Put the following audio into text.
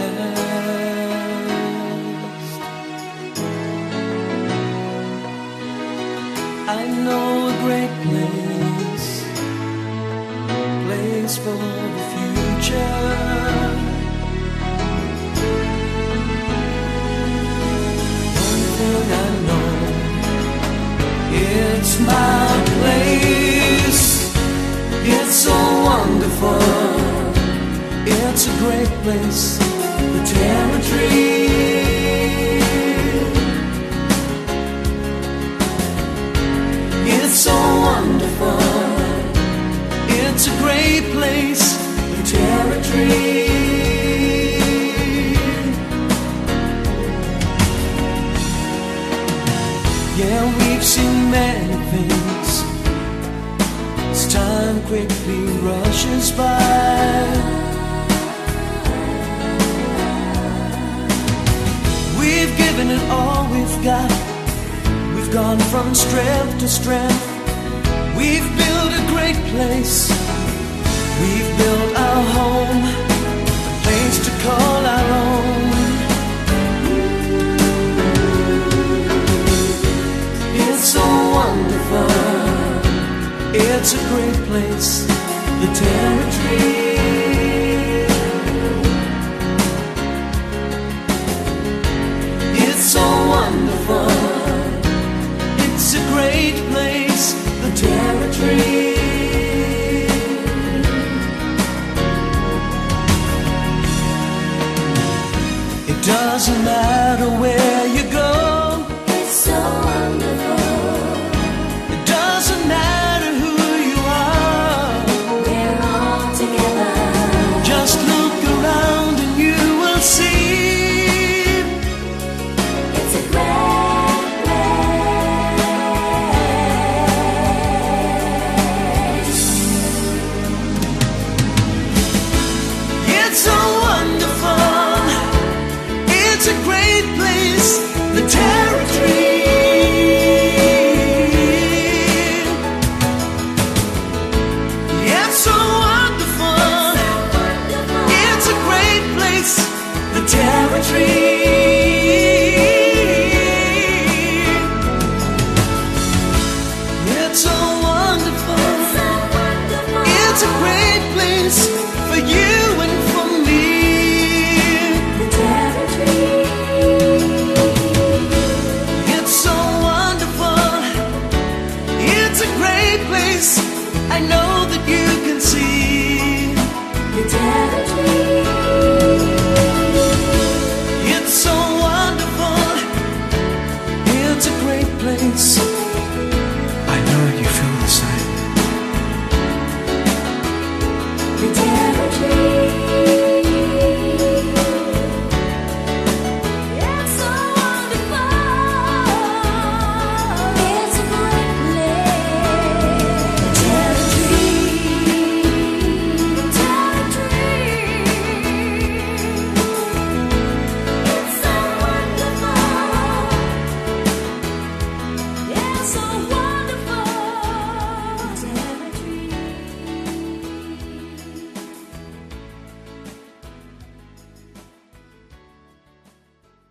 past. I know a great place for the future. One thing I know, it's my place. It's so wonderful. It's a great place, the territory. It's so wonderful. It's a great place, the territory. Yeah, we've seen many things as time quickly rushes by. We've given it all we've got. We've gone from strength to strength. We've built a great place. We've built our home, a place to call our own. It's so wonderful. It's a great place, the territory. It's so wonderful. It's a great place, the territory. It doesn't matter where